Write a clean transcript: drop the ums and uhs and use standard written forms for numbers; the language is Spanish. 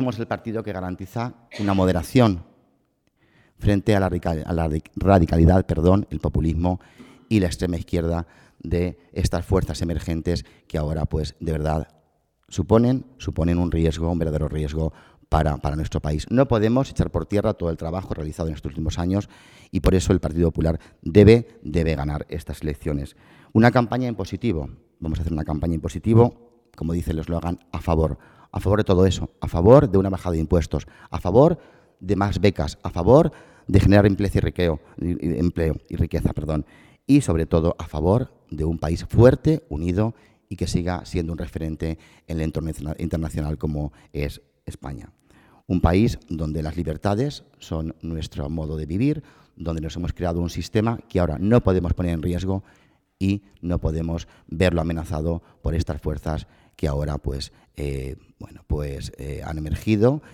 somos el partido que garantiza una moderación frente a la radicalidad, el populismo y la extrema izquierda de estas fuerzas emergentes que ahora, pues, de verdad, suponen un riesgo, un verdadero riesgo para nuestro país. No podemos echar por tierra todo el trabajo realizado en estos últimos años y por eso el Partido Popular debe ganar estas elecciones. Una campaña en positivo. Vamos a hacer una campaña en positivo, como dice el eslogan, a favor de todo eso, a favor de una bajada de impuestos, a favor de más becas, a favor de generar empleo y riqueza, y sobre todo a favor de un país fuerte, unido y que siga siendo un referente en el entorno internacional como es España. Un país donde las libertades son nuestro modo de vivir, donde nos hemos creado un sistema que ahora no podemos poner en riesgo y no podemos verlo amenazado por estas fuerzas que ahora han emergido